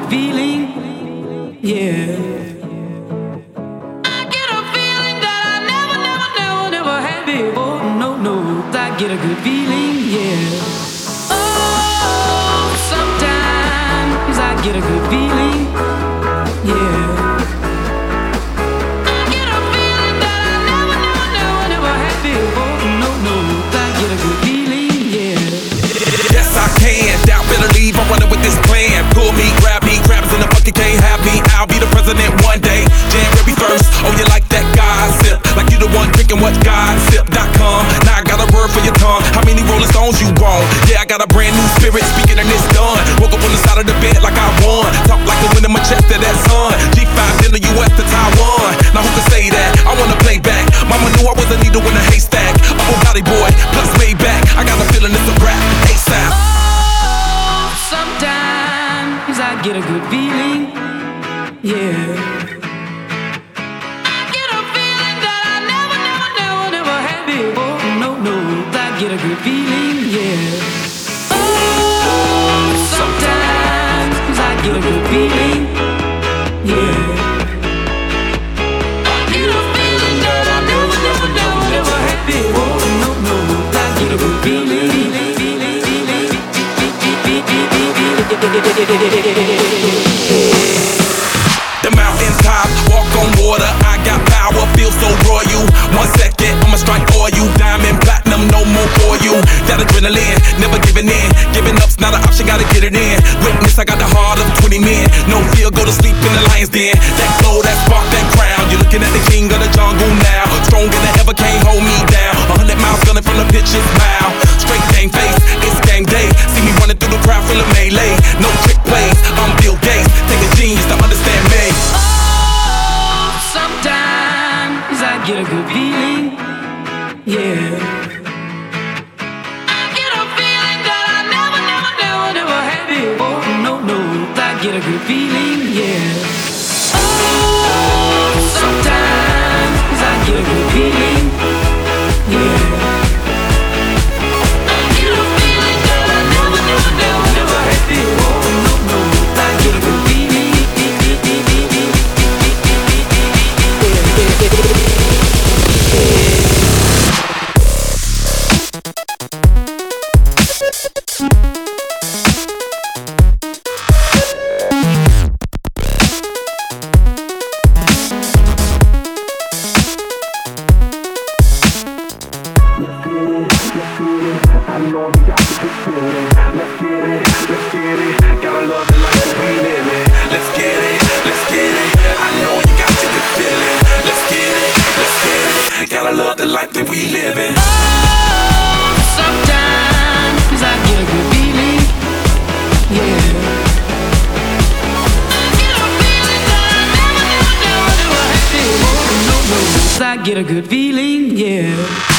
good feeling, yeah. I get a feeling that I never had before. No, I get a good feeling, yeah. Oh, sometimes I get a good feeling, yeah. I get a feeling that I never had before. No, I get a good feeling, yeah. Yes, I can. Doubt, better leave. I'm running with this plan. Pull me, crabs in the bucket can't have me. I'll be the president one day. January 1st. Oh, you like that gossip? Like you the one drinking what gossip.com. Now I got a word for your tongue. How many Rolling Stones you want? Yeah, I got a brand new spirit speaking and it's done. Woke up on the side of the bed like I won. Talk like the wind in my chest to that sun. G5 in the US to Taiwan. Now who can say that? I wanna play back. Mama knew I was a needle in a haystack. Upper body boy, plus way back. I got a feeling it's a rap. ASAP. Oh, sometimes I get a good feeling, yeah. I get a feeling that I never had before. No, I get a good feeling, yeah. Oh, sometimes I get a good feeling, yeah. I get a feeling that I never had before. No, I get a good feeling. The mountain top, walk on water. I got power, feel so royal. 1 second, I'ma strike for you. Diamond, platinum, no more for you. That adrenaline, never giving in. Giving up's not an option, gotta get it in. Witness, I got the heart of 20 men. No fear, go to sleep in the lion's den. That glow, that spark, that crown. You're looking at the king of the jungle now. Stronger than ever, can't hold me down. 100 miles gunning from the pitcher's mouth. Straight game face, it's game day. See me running through the crowd, feeling melee. No trick plays, I'm Bill Gates. Take a genius to understand me. Oh, sometimes I get a good feeling, yeah. I get a feeling that I never had before. No, I get a good feeling, yeah. Oh, sometimes I get a good feeling, yeah. I get a feeling that I never had before. No, I get a good feeling. I know you got the good feeling. Let's get it. Gotta love it like we live it. Let's get it. I know you got the good feeling. Let's get it. Gotta love the life that we live in. Oh, sometimes I get a good feeling, yeah. I get a feeling that I never had before. No, I get a good feeling, yeah.